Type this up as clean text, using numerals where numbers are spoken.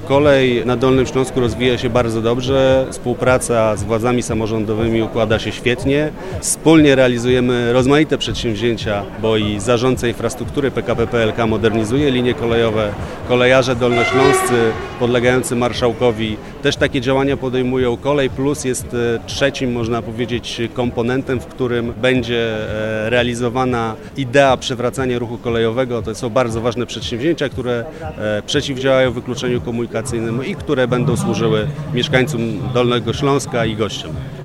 Kolej na Dolnym Śląsku rozwija się bardzo dobrze, współpraca z władzami samorządowymi układa się świetnie. Wspólnie realizujemy rozmaite przedsięwzięcia, bo i zarządca infrastruktury PKP PLK modernizuje linie kolejowe, kolejarze dolnośląscy podlegający marszałkowi też takie działania podejmują. Kolej Plus jest trzecim, można powiedzieć, komponentem, w którym będzie realizowana idea przywracania ruchu kolejowego. To są bardzo ważne przedsięwzięcia, które przeciwdziałają wykluczeniu komunikacyjnemu i które będą służyły mieszkańcom Dolnego Śląska i gościom.